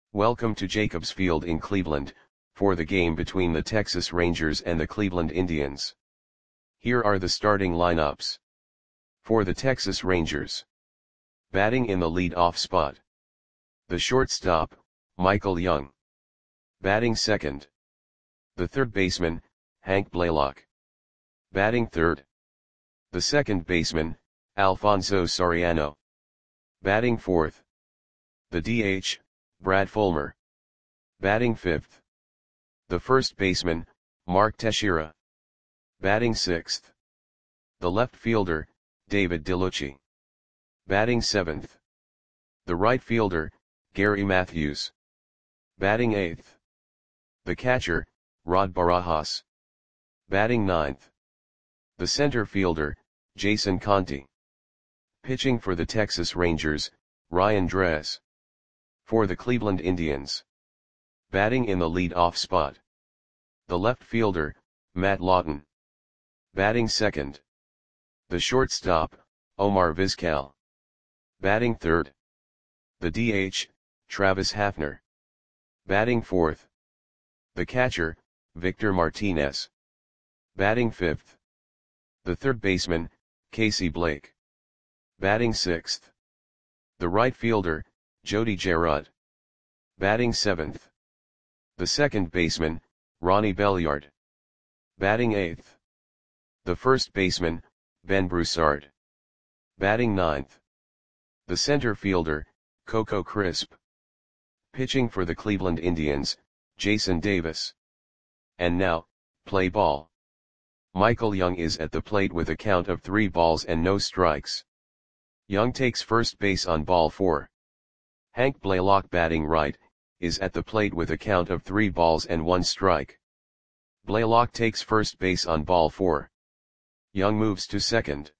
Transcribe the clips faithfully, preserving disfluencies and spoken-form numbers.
Welcome to Jacobs Field in Cleveland, for the game between the Texas Rangers and the Cleveland Indians. Here are the starting lineups. For the Texas Rangers. Batting in the lead-off spot. The shortstop, Michael Young. Batting second. The third baseman, Hank Blaylock. Batting third. The second baseman, Alfonso Soriano. Batting fourth. The D H, Brad Fulmer. Batting fifth. The first baseman, Mark Teixeira. Batting sixth. The left fielder, David DeLucci. Batting seventh. The right fielder, Gary Matthews. Batting eighth. The catcher, Rod Barajas. Batting ninth. The center fielder, Jason Conti. Pitching for the Texas Rangers, Ryan Dress. For the Cleveland Indians. Batting in the lead-off spot. The left fielder, Matt Lawton. Batting second. The shortstop, Omar Vizquel. Batting third. The D H, Travis Hafner. Batting fourth. The catcher, Victor Martinez. Batting fifth. The third baseman, Casey Blake. Batting sixth. The right fielder, Jody Gerard. Batting seventh. The second baseman, Ronnie Belliard. Batting eighth. The first baseman, Ben Broussard. Batting ninth. The center fielder, Coco Crisp. Pitching for the Cleveland Indians, Jason Davis. And now, play ball. Michael Young is at the plate with a count of three balls and no strikes. Young takes first base on ball four. Hank Blaylock, batting right, is at the plate with a count of three balls and one strike. Blaylock takes first base on ball four. Young moves to second.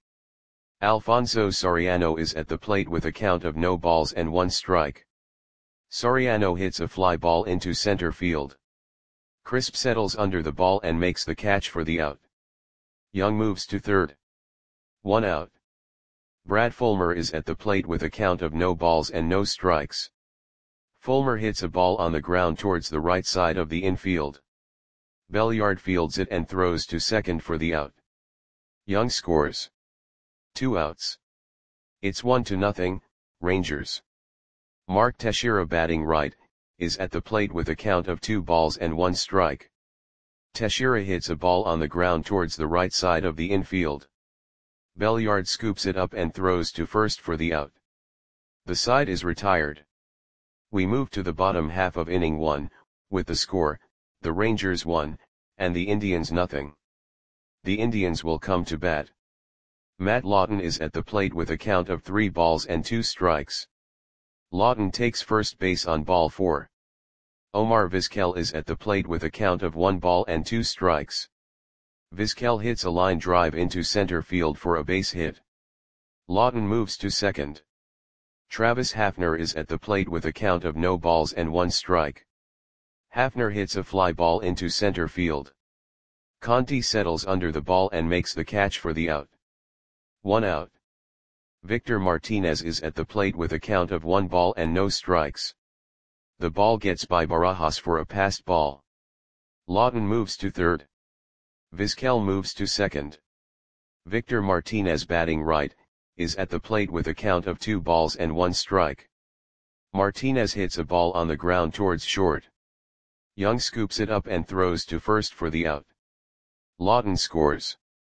Alfonso Soriano is at the plate with a count of no balls and one strike. Soriano hits a fly ball into center field. Crisp settles under the ball and makes the catch for the out. Young moves to third. One out. Brad Fulmer is at the plate with a count of no balls and no strikes. Fulmer hits a ball on the ground towards the right side of the infield. Belliard fields it and throws to second for the out. Young scores. Two outs. It's one to nothing, Rangers. Mark Teixeira, batting right, is at the plate with a count of two balls and one strike. Teixeira hits a ball on the ground towards the right side of the infield. Belliard scoops it up and throws to first for the out. The side is retired. We move to the bottom half of inning one, with the score, the Rangers one, and the Indians nothing. The Indians will come to bat. Matt Lawton is at the plate with a count of three balls and two strikes. Lawton takes first base on ball four. Omar Vizquel is at the plate with a count of one ball and two strikes. Vizquel hits a line drive into center field for a base hit. Lawton moves to second. Travis Hafner is at the plate with a count of no balls and one strike. Hafner hits a fly ball into center field. Conti settles under the ball and makes the catch for the out. One out. Victor Martinez is at the plate with a count of one ball and no strikes. The ball gets by Barajas for a passed ball. Lawton moves to third. Vizquel moves to second. Victor Martinez, batting right, is at the plate with a count of two balls and one strike. Martinez hits a ball on the ground towards short. Young scoops it up and throws to first for the out. Lawton scores.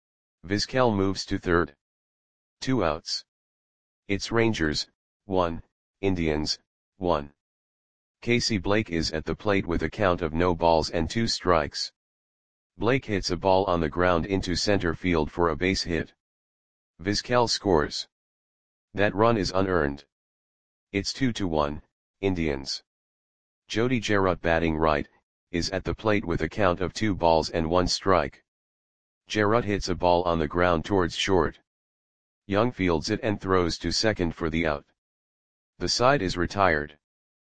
Vizquel moves to third. Two outs. It's Rangers, one, Indians, one. Casey Blake is at the plate with a count of no balls and two strikes. Blake hits a ball on the ground into center field for a base hit. Vizquel scores. That run is unearned. It's two to one, Indians. Jody Gerard, batting right, is at the plate with a count of two balls and one strike. Gerard hits a ball on the ground towards short. Young fields it and throws to second for the out. The side is retired.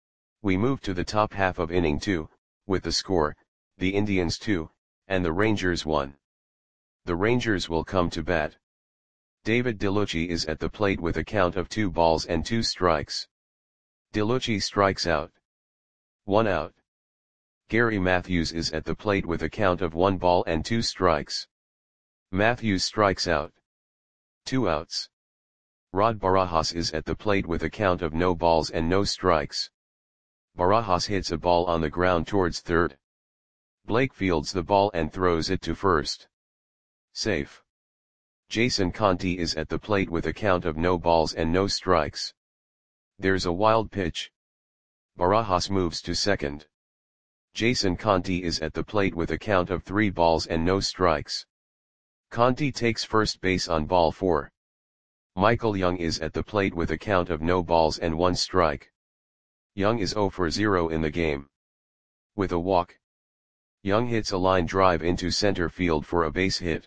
We move to the top half of inning two, with the score, the Indians two, and the Rangers one. The Rangers will come to bat. David DeLucci is at the plate with a count of two balls and two strikes. DeLucci strikes out. One out. Gary Matthews is at the plate with a count of one ball and two strikes. Matthews strikes out. Two outs. Rod Barajas is at the plate with a count of no balls and no strikes. Barajas hits a ball on the ground towards third. Blake fields the ball and throws it to first. Safe. Jason Conti is at the plate with a count of no balls and no strikes. There's a wild pitch. Barajas moves to second. Jason Conti is at the plate with a count of three balls and no strikes. Conti takes first base on ball four. Michael Young is at the plate with a count of no balls and one strike. Young is zero for zero in the game. With a walk, Young hits a line drive into center field for a base hit.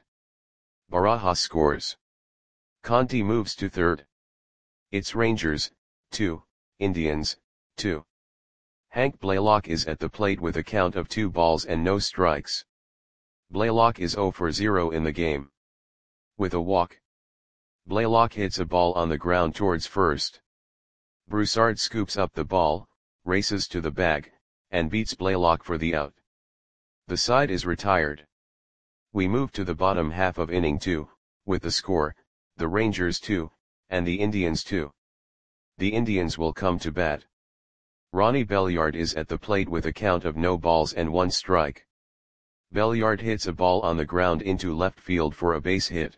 Barajas scores. Conti moves to third. It's Rangers, two, Indians, two. Hank Blaylock is at the plate with a count of two balls and no strikes. Blaylock is zero for zero in the game. With a walk, Blaylock hits a ball on the ground towards first. Broussard scoops up the ball, races to the bag, and beats Blaylock for the out. The side is retired. We move to the bottom half of inning two, with the score, the Rangers two, and the Indians two. The Indians will come to bat. Ronnie Belliard is at the plate with a count of no balls and one strike. Belliard hits a ball on the ground into left field for a base hit.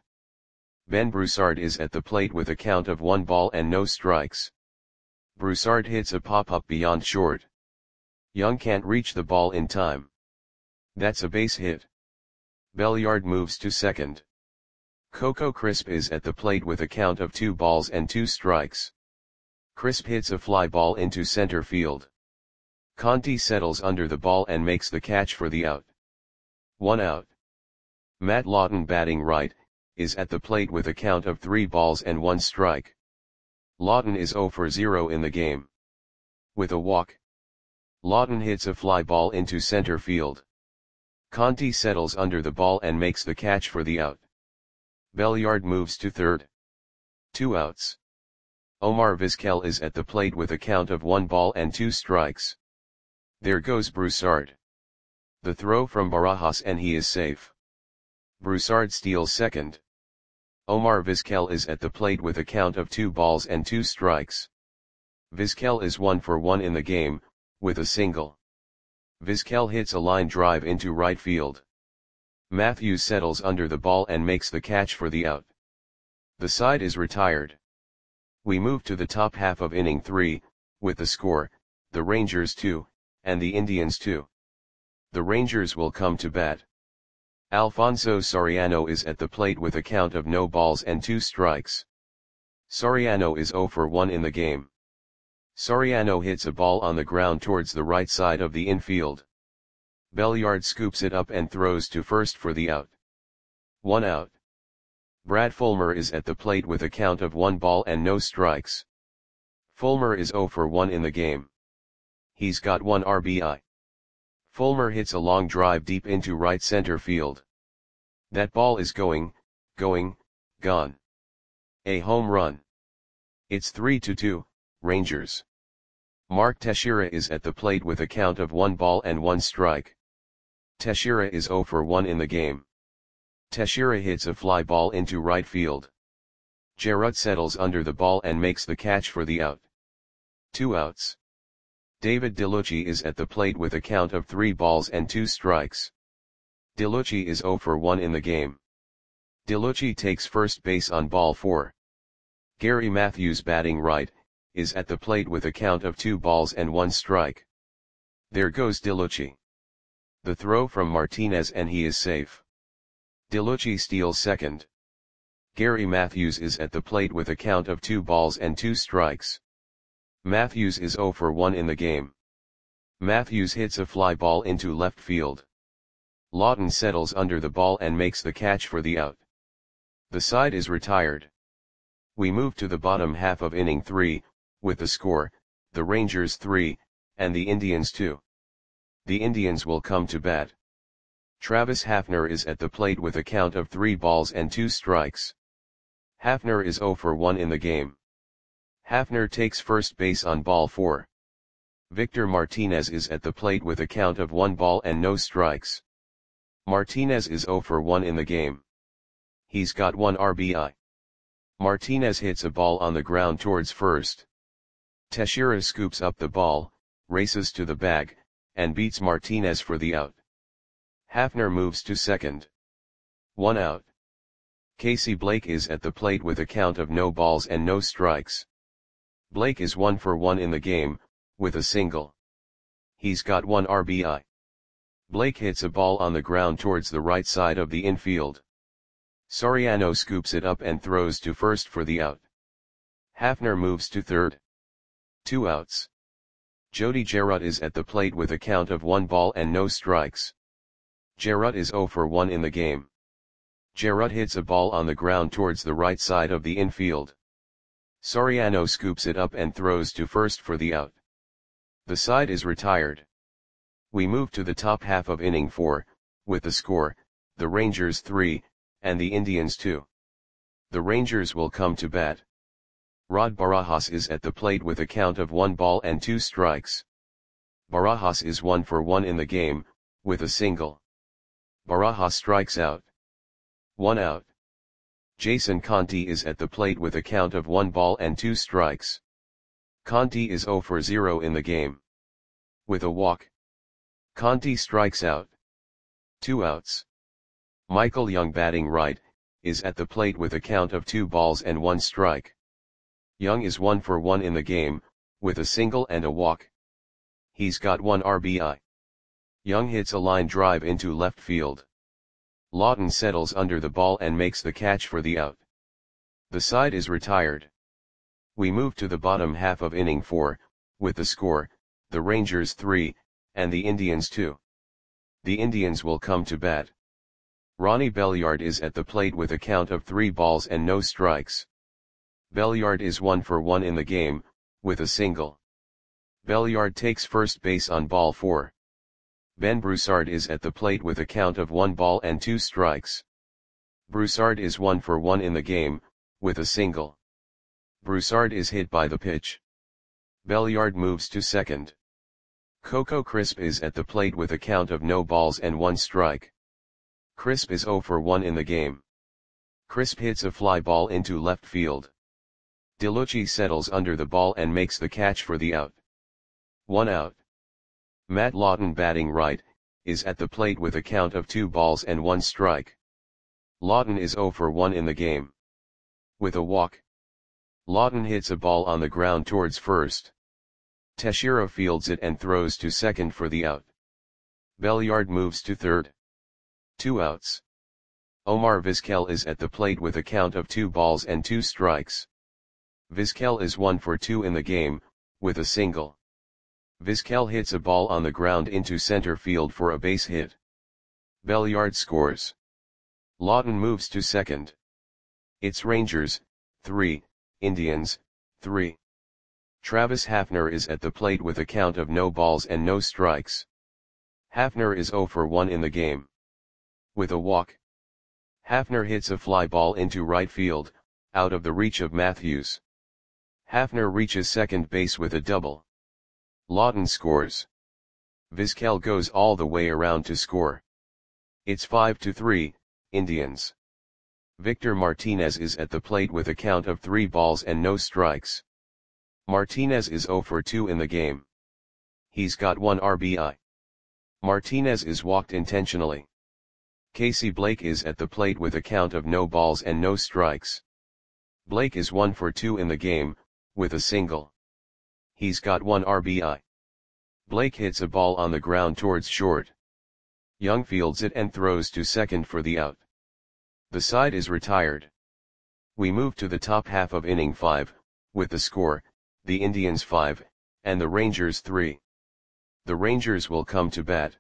Ben Broussard is at the plate with a count of one ball and no strikes. Broussard hits a pop-up beyond short. Young can't reach the ball in time. That's a base hit. Belliard moves to second. Coco Crisp is at the plate with a count of two balls and two strikes. Crisp hits a fly ball into center field. Conti settles under the ball and makes the catch for the out. One out. Matt Lawton, batting right, is at the plate with a count of three balls and one strike. Lawton is zero for zero in the game. With a walk, Lawton hits a fly ball into center field. Conti settles under the ball and makes the catch for the out. Belliard moves to third. Two outs. Omar Vizquel is at the plate with a count of one ball and two strikes. There goes Broussard. The throw from Barajas and he is safe. Broussard steals second. Omar Vizquel is at the plate with a count of two balls and two strikes. Vizquel is one for one in the game, with a single. Vizquel hits a line drive into right field. Matthews settles under the ball and makes the catch for the out. The side is retired. We move to the top half of inning three, with the score, the Rangers two, and the Indians two. The Rangers will come to bat. Alfonso Soriano is at the plate with a count of no balls and two strikes. Soriano is zero for one in the game. Soriano hits a ball on the ground towards the right side of the infield. Belliard scoops it up and throws to first for the out. One out. Brad Fulmer is at the plate with a count of one ball and no strikes. Fulmer is zero for one in the game. He's got one R B I. Fulmer hits a long drive deep into right center field. That ball is going, going, gone. A home run. It's three to two, Rangers. Mark Teixeira is at the plate with a count of one ball and one strike. Teixeira is zero for one in the game. Teixeira hits a fly ball into right field. Jarrett settles under the ball and makes the catch for the out. Two outs. David DeLucci is at the plate with a count of three balls and two strikes. DeLucci is zero for one in the game. DeLucci takes first base on ball four. Gary Matthews, batting right, is at the plate with a count of two balls and one strike. There goes DeLucci. The throw from Martinez and he is safe. DeLucci steals second. Gary Matthews is at the plate with a count of two balls and two strikes. Matthews is zero for one in the game. Matthews hits a fly ball into left field. Lawton settles under the ball and makes the catch for the out. The side is retired. We move to the bottom half of inning three, with the score, the Rangers three, and the Indians two. The Indians will come to bat. Travis Hafner is at the plate with a count of three balls and two strikes. Hafner is zero for one in the game. Hafner takes first base on ball four. Victor Martinez is at the plate with a count of one ball and no strikes. Martinez is zero for one in the game. He's got one R B I. Martinez hits a ball on the ground towards first. Teixeira scoops up the ball, races to the bag, and beats Martinez for the out. Hafner moves to second. One out. Casey Blake is at the plate with a count of no balls and no strikes. Blake is one for one in the game, with a single. He's got one R B I. Blake hits a ball on the ground towards the right side of the infield. Soriano scoops it up and throws to first for the out. Hafner moves to third. Two outs. Jody Jarrett is at the plate with a count of one ball and no strikes. Jarrett is zero for one in the game. Jarrett hits a ball on the ground towards the right side of the infield. Soriano scoops it up and throws to first for the out. The side is retired. We move to the top half of inning four, with the score, the Rangers three, and the Indians two. The Rangers will come to bat. Rod Barajas is at the plate with a count of one ball and two strikes. Barajas is one for one in the game, with a single. Barajas strikes out. One out. Jason Conti is at the plate with a count of one ball and two strikes. Conti is zero for zero in the game. With a walk. Conti strikes out. Two outs. Michael Young, batting right, is at the plate with a count of two balls and one strike. Young is one for one in the game, with a single and a walk. He's got one R B I. Young hits a line drive into left field. Lawton settles under the ball and makes the catch for the out. The side is retired. We move to the bottom half of inning four, with the score, the Rangers three, and the Indians two. The Indians will come to bat. Ronnie Belliard is at the plate with a count of three balls and no strikes. Belliard is one for one in the game, with a single. Belliard takes first base on ball four. Ben Broussard is at the plate with a count of one ball and two strikes. Broussard is one for one in the game, with a single. Broussard is hit by the pitch. Belliard moves to second. Coco Crisp is at the plate with a count of no balls and one strike. Crisp is zero for one in the game. Crisp hits a fly ball into left field. DeLucci settles under the ball and makes the catch for the out. One out. Matt Lawton, batting right, is at the plate with a count of two balls and one strike. Lawton is zero for one in the game. With a walk. Lawton hits a ball on the ground towards first. Teixeira fields it and throws to second for the out. Belliard moves to third. Two outs. Omar Vizquel is at the plate with a count of two balls and two strikes. Vizquel is one for two in the game, with a single. Vizquel hits a ball on the ground into center field for a base hit. Belliard scores. Lawton moves to second. It's Rangers, three, Indians, three. Travis Hafner is at the plate with a count of no balls and no strikes. Hafner is zero for one in the game. With a walk. Hafner hits a fly ball into right field, out of the reach of Matthews. Hafner reaches second base with a double. Lawton scores. Vizquel goes all the way around to score. It's five to three, Indians. Victor Martinez is at the plate with a count of three balls and no strikes. Martinez is zero for two in the game. He's got one R B I. Martinez is walked intentionally. Casey Blake is at the plate with a count of no balls and no strikes. Blake is one for two in the game, with a single. He's got one R B I. Blake hits a ball on the ground towards short. Young fields it and throws to second for the out. The side is retired. We move to the top half of inning five, with the score, the Indians five, and the Rangers three. The Rangers will come to bat.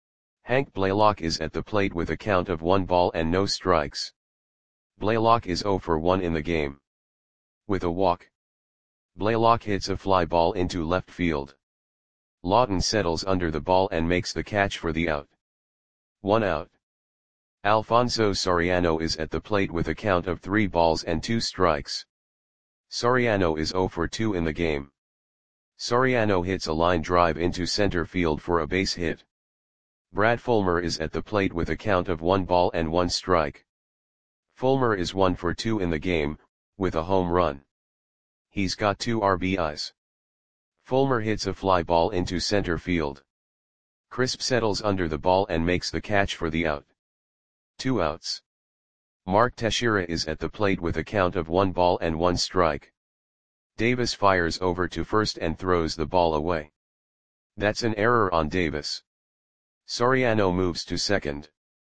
Hank Blaylock is at the plate with a count of one ball and no strikes. Blaylock is zero for one in the game. With a walk. Blaylock hits a fly ball into left field. Lawton settles under the ball and makes the catch for the out. One out. Alfonso Soriano is at the plate with a count of three balls and two strikes. Soriano is zero for two in the game. Soriano hits a line drive into center field for a base hit. Brad Fulmer is at the plate with a count of one ball and one strike. Fulmer is one for two in the game, with a home run. He's got two R B Is. Fulmer hits a fly ball into center field. Crisp settles under the ball and makes the catch for the out. Two outs. Mark Teixeira is at the plate with a count of one ball and one strike. Davis fires over to first and throws the ball away. That's an error on Davis. Soriano moves to second.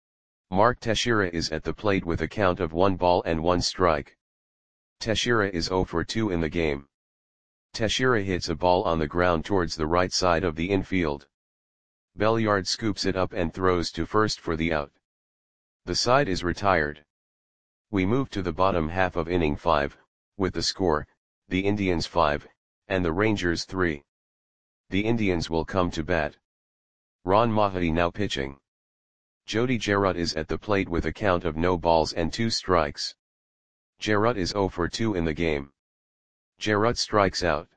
Mark Teixeira is at the plate with a count of one ball and one strike. Teixeira is zero for two in the game. Teixeira hits a ball on the ground towards the right side of the infield. Belliard scoops it up and throws to first for the out. The side is retired. We move to the bottom half of inning five, with the score, the Indians five, and the Rangers three. The Indians will come to bat. Ron Mahdi now pitching. Jody Jarrett is at the plate with a count of no balls and two strikes. Jarrett is zero for two in the game. Jarrett strikes out.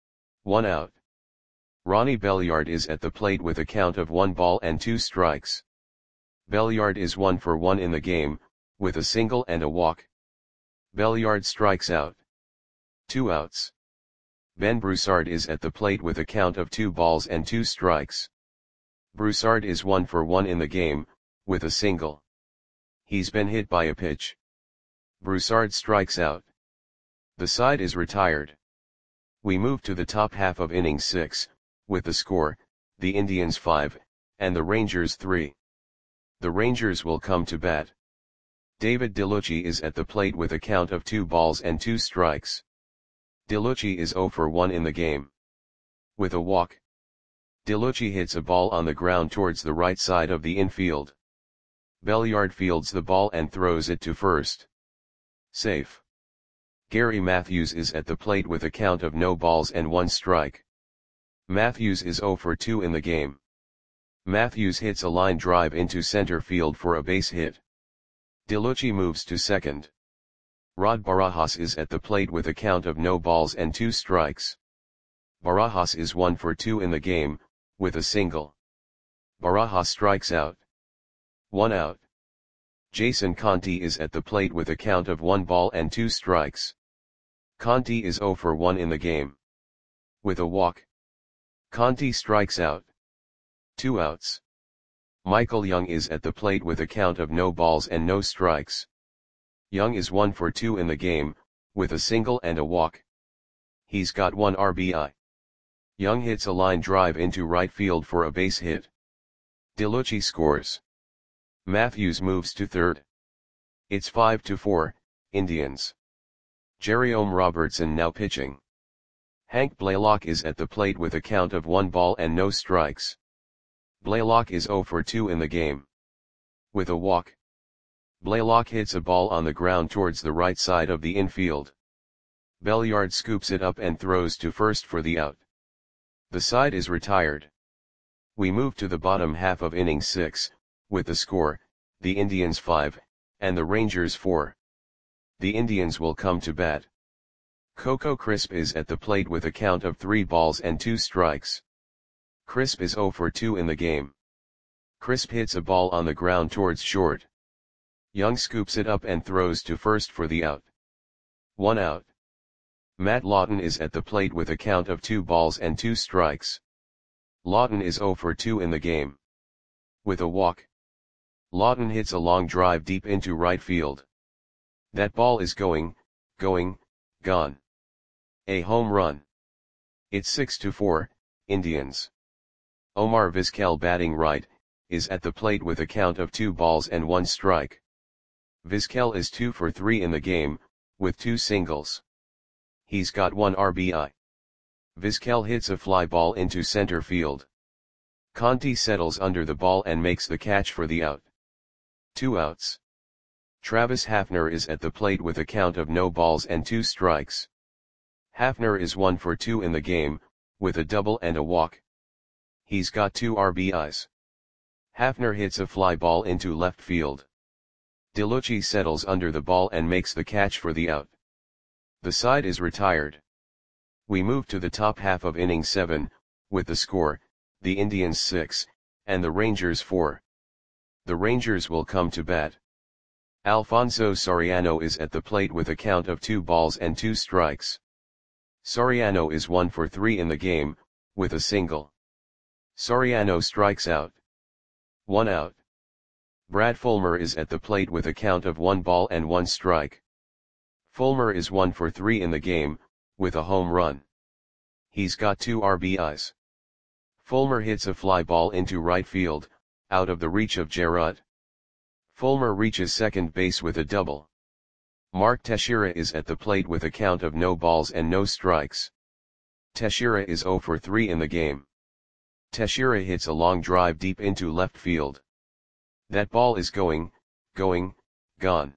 One out. Ronnie Belliard is at the plate with a count of one ball and two strikes. Belliard is one for one in the game, with a single and a walk. Belliard strikes out. Two outs. Ben Broussard is at the plate with a count of two balls and two strikes. Broussard is one for one in the game, with a single. He's been hit by a pitch. Broussard strikes out. The side is retired. We move to the top half of inning six, with the score, the Indians five, and the Rangers three. The Rangers will come to bat. David DeLucci is at the plate with a count of two balls and two strikes. DeLucci is zero for one in the game. With a walk. DeLucci hits a ball on the ground towards the right side of the infield. Belliard fields the ball and throws it to first. Safe. Gary Matthews is at the plate with a count of no balls and one strike. Matthews is zero for two in the game. Matthews hits a line drive into center field for a base hit. DeLucci moves to second. Rod Barajas is at the plate with a count of no balls and two strikes. Barajas is one for two in the game, with a single. Barajas strikes out. One out. Jason Conti is at the plate with a count of one ball and two strikes. Conti is zero for one in the game. With a walk. Conti strikes out. Two outs. Michael Young is at the plate with a count of no balls and no strikes. Young is one for two in the game, with a single and a walk. He's got one R B I. Young hits a line drive into right field for a base hit. DeLucci scores. Matthews moves to third. It's five to four, Indians. Jerome Robertson now pitching. Hank Blaylock is at the plate with a count of one ball and no strikes. Blaylock is zero for two in the game. With a walk. Blaylock hits a ball on the ground towards the right side of the infield. Belliard scoops it up and throws to first for the out. The side is retired. We move to the bottom half of inning six, with the score, the Indians five, and the Rangers four. The Indians will come to bat. Coco Crisp is at the plate with a count of three balls and two strikes. Crisp is zero for two in the game. Crisp hits a ball on the ground towards short. Young scoops it up and throws to first for the out. One out. Matt Lawton is at the plate with a count of two balls and two strikes. Lawton is zero for two in the game. With a walk. Lawton hits a long drive deep into right field. That ball is going, going, gone. A home run. It's six to four, Indians. Omar Vizquel batting right, is at the plate with a count of two balls and one strike. Vizquel is two for three in the game, with two singles. He's got one R B I. Vizquel hits a fly ball into center field. Conti settles under the ball and makes the catch for the out. Two outs. Travis Hafner is at the plate with a count of no balls and two strikes. Hafner is one for two in the game, with a double and a walk. He's got two R B Is. Hafner hits a fly ball into left field. DeLucci settles under the ball and makes the catch for the out. The side is retired. We move to the top half of inning seven, with the score, the Indians six, and the Rangers four. The Rangers will come to bat. Alfonso Soriano is at the plate with a count of two balls and two strikes. Soriano is one for three in the game, with a single. Soriano strikes out. One out. Brad Fulmer is at the plate with a count of one ball and one strike. Fulmer is one for three in the game, with a home run. He's got two R B Is. Fulmer hits a fly ball into right field, out of the reach of Jarrett. Fulmer reaches second base with a double. Mark Teixeira is at the plate with a count of no balls and no strikes. Teixeira is zero for three in the game. Teixeira hits a long drive deep into left field. That ball is going, going, gone.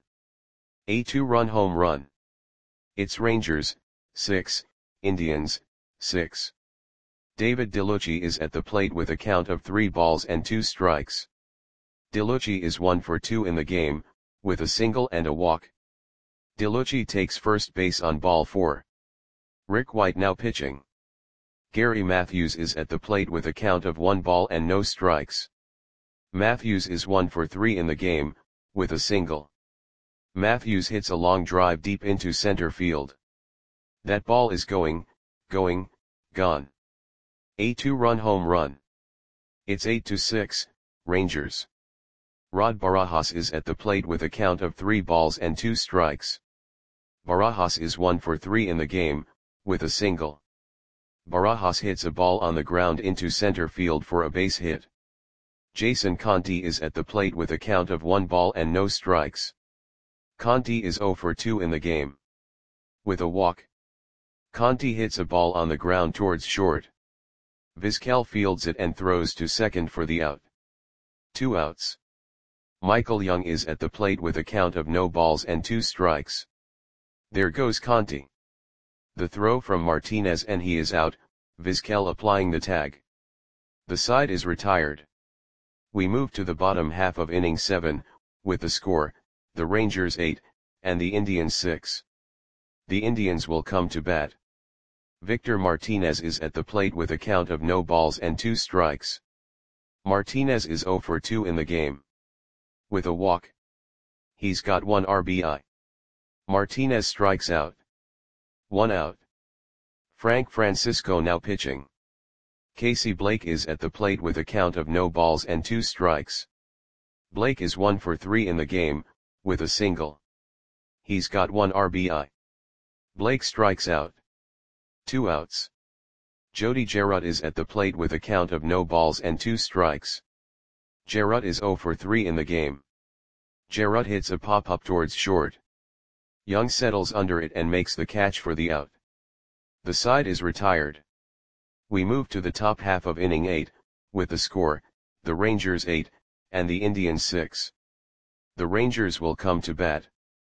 A two-run home run. It's Rangers, six, Indians, six. David DeLucci is at the plate with a count of three balls and two strikes. DeLucci is one for two in the game, with a single and a walk. DeLucci takes first base on ball four. Rick White now pitching. Gary Matthews is at the plate with a count of one ball and no strikes. Matthews is one for three in the game, with a single. Matthews hits a long drive deep into center field. That ball is going, going, gone. A two-run home run. It's eight to six, Rangers. Rod Barajas is at the plate with a count of three balls and two strikes. Barajas is one for three in the game, with a single. Barajas hits a ball on the ground into center field for a base hit. Jason Conti is at the plate with a count of one ball and no strikes. Conti is zero for two in the game. With a walk. Conti hits a ball on the ground towards short. Vizquel fields it and throws to second for the out. Two outs. Michael Young is at the plate with a count of no balls and two strikes. There goes Conti. The throw from Martinez and he is out, Vizquel applying the tag. The side is retired. We move to the bottom half of inning seven, with the score, the Rangers eight, and the Indians six. The Indians will come to bat. Victor Martinez is at the plate with a count of no balls and two strikes. Martinez is zero for two in the game. With a walk. He's got one R B I. Martinez strikes out. One out. Frank Francisco now pitching. Casey Blake is at the plate with a count of no balls and two strikes. Blake is one for three in the game, with a single. He's got one R B I. Blake strikes out. Two outs. Jody Jarrett is at the plate with a count of no balls and two strikes. Jarrett is zero for three in the game. Jarrett hits a pop-up towards short. Young settles under it and makes the catch for the out. The side is retired. We move to the top half of inning eight, with the score, the Rangers eight, and the Indians six. The Rangers will come to bat.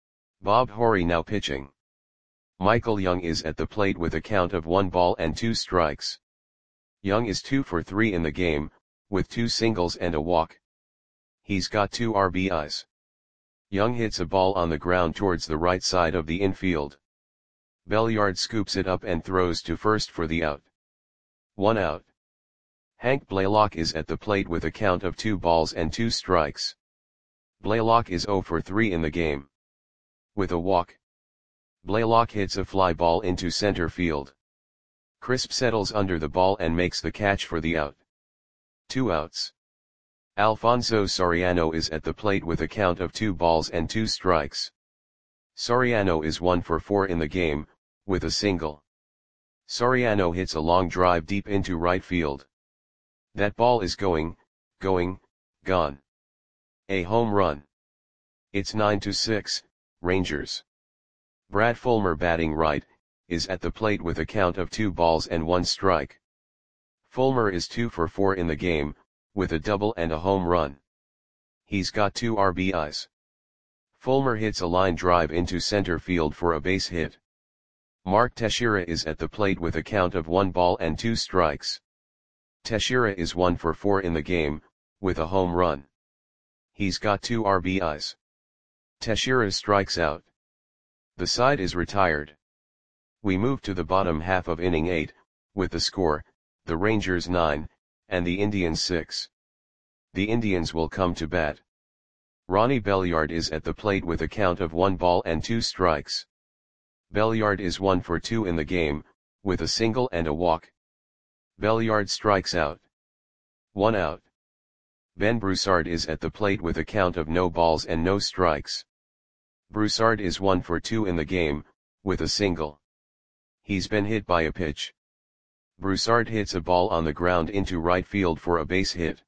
Bob Horry now pitching. Michael Young is at the plate with a count of one ball and two strikes. Young is two for three in the game, with two singles and a walk. He's got two R B Is. Young hits a ball on the ground towards the right side of the infield. Belliard scoops it up and throws to first for the out. One out. Hank Blaylock is at the plate with a count of two balls and two strikes. Blaylock is zero for three in the game. With a walk. Blaylock hits a fly ball into center field. Crisp settles under the ball and makes the catch for the out. Two outs. Alfonso Soriano is at the plate with a count of two balls and two strikes. Soriano is one for four in the game, with a single. Soriano hits a long drive deep into right field. That ball is going, going, gone. A home run. It's nine to six, Rangers. Brad Fulmer batting right, is at the plate with a count of two balls and one strike. Fulmer is two for four in the game, with a double and a home run. He's got two R B Is. Fulmer hits a line drive into center field for a base hit. Mark Teixeira is at the plate with a count of one ball and two strikes. Teixeira is one for four in the game, with a home run. He's got two R B Is. Teixeira strikes out. The side is retired. We move to the bottom half of inning eight, with the score, the Rangers nine, and the Indians six. The Indians will come to bat. Ronnie Belliard is at the plate with a count of one ball and two strikes. Belliard is one for two in the game, with a single and a walk. Belliard strikes out. One out. Ben Broussard is at the plate with a count of no balls and no strikes. Broussard is one for two in the game, with a single. He's been hit by a pitch. Broussard hits a ball on the ground into right field for a base hit.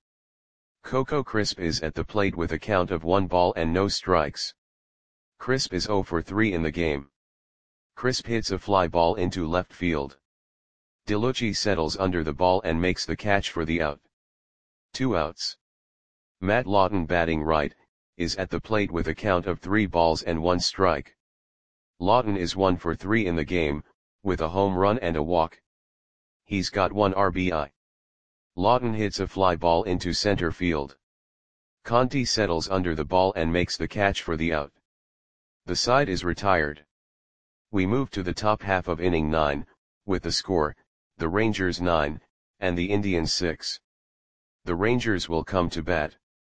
Coco Crisp is at the plate with a count of one ball and no strikes. Crisp is zero for three in the game. Crisp hits a fly ball into left field. DeLucci settles under the ball and makes the catch for the out. Two outs. Matt Lawton, batting right, is at the plate with a count of three balls and one strike. Lawton is one for three in the game, with a home run and a walk. He's got one R B I. Lawton hits a fly ball into center field. Conti settles under the ball and makes the catch for the out. The side is retired. We move to the top half of inning nine, with the score, the Rangers nine, and the Indians six. The Rangers will come to bat.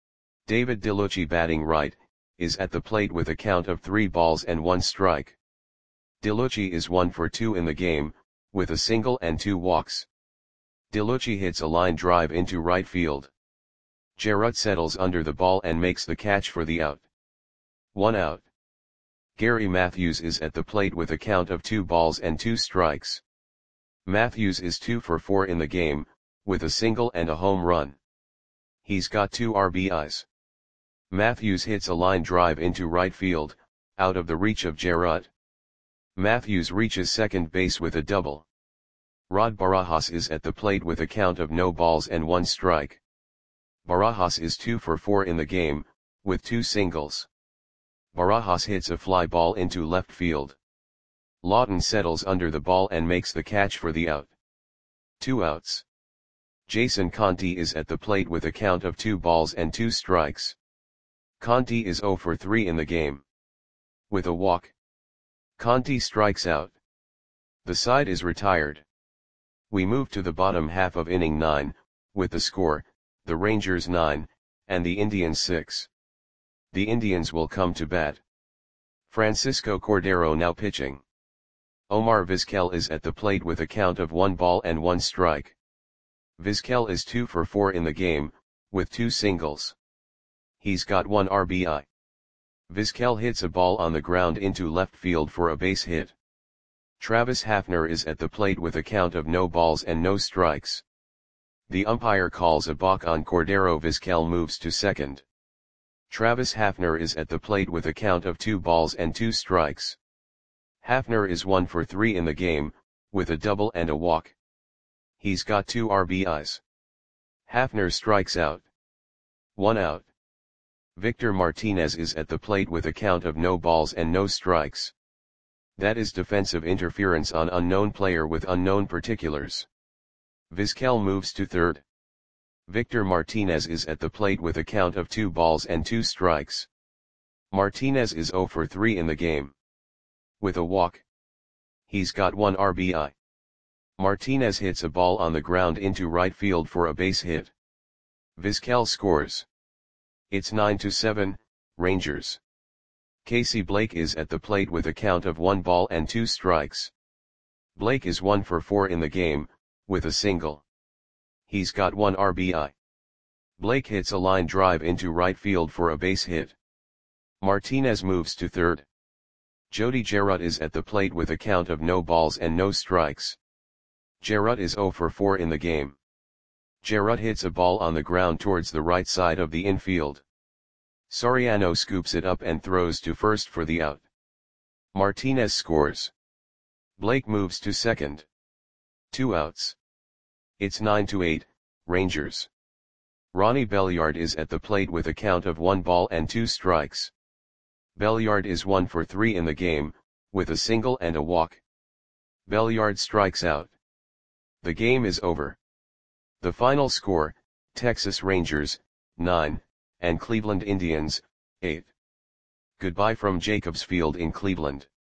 David DeLucci, batting right, is at the plate with a count of three balls and one strike. DeLucci is one for two in the game, with a single and two walks. DeLucci hits a line drive into right field. Jarrett settles under the ball and makes the catch for the out. One out. Gary Matthews is at the plate with a count of two balls and two strikes. Matthews is two for four in the game, with a single and a home run. He's got two R B Is. Matthews hits a line drive into right field, out of the reach of Jarrett. Matthews reaches second base with a double. Rod Barajas is at the plate with a count of no balls and one strike. Barajas is two for four in the game, with two singles. Barajas hits a fly ball into left field. Lawton settles under the ball and makes the catch for the out. Two outs. Jason Conti is at the plate with a count of two balls and two strikes. Conti is zero for three in the game. With a walk. Conti strikes out. The side is retired. We move to the bottom half of inning nine, with the score, the Rangers nine, and the Indians six. The Indians will come to bat. Francisco Cordero now pitching. Omar Vizquel is at the plate with a count of one ball and one strike. Vizquel is two for four in the game, with two singles. He's got one R B I. Vizquel hits a ball on the ground into left field for a base hit. Travis Hafner is at the plate with a count of no balls and no strikes. The umpire calls a balk on Cordero. Vizquel moves to second. Travis Hafner is at the plate with a count of two balls and two strikes. Hafner is one for three in the game, with a double and a walk. He's got two R B Is. Hafner strikes out. One out. Victor Martinez is at the plate with a count of no balls and no strikes. That is defensive interference on unknown player with unknown particulars. Vizquel moves to third. Victor Martinez is at the plate with a count of two balls and two strikes. Martinez is zero for three in the game. With a walk. He's got one R B I. Martinez hits a ball on the ground into right field for a base hit. Vizquel scores. It's nine to seven, Rangers. Casey Blake is at the plate with a count of one ball and two strikes. Blake is one for four in the game, with a single. He's got one R B I. Blake hits a line drive into right field for a base hit. Martinez moves to third. Jody Jarrett is at the plate with a count of no balls and no strikes. Jarrett is zero for four in the game. Jarrett hits a ball on the ground towards the right side of the infield. Soriano scoops it up and throws to first for the out. Martinez scores. Blake moves to second. Two outs. It's nine to eight, Rangers. Ronnie Belliard is at the plate with a count of one ball and two strikes. Belliard is one for three in the game, with a single and a walk. Belliard strikes out. The game is over. The final score, Texas Rangers, nine, and Cleveland Indians, eight. Goodbye from Jacobs Field in Cleveland.